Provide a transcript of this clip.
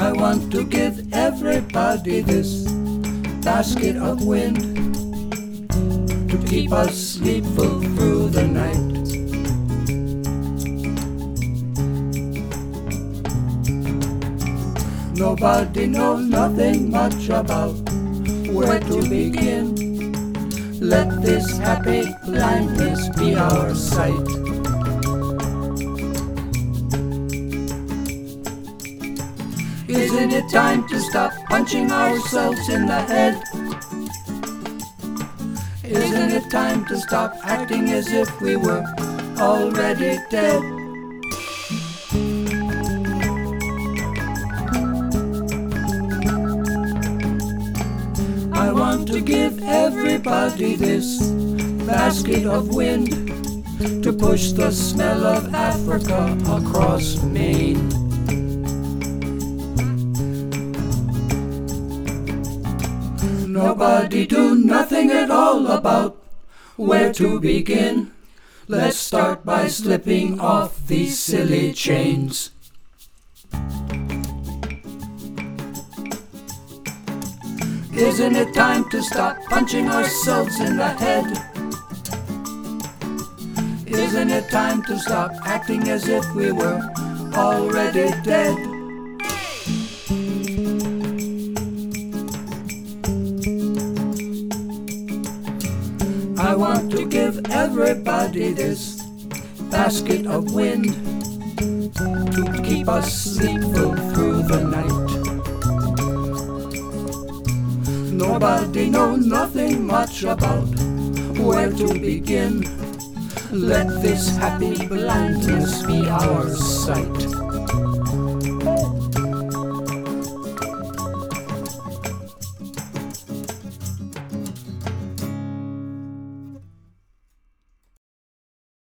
I want to give everybody this basket of wind to keep us sleepful through the night. Nobody knows nothing much about where to begin. Let this happy blindness be our sight. Isn't it time to stop punching ourselves in the head? Isn't it time to stop acting as if we were already dead? I want to give everybody this basket of wind to push the smell of Africa across Maine. Nobody do nothing at all about where to begin. Let's start by slipping off these silly chains. Isn't it time to stop punching ourselves in the head? Isn't it time to stop acting as if we were already dead? I want to give everybody this basket of wind to keep us sleepful through the night. Nobody knows nothing much about where to begin. Let this happy blindness be our sight.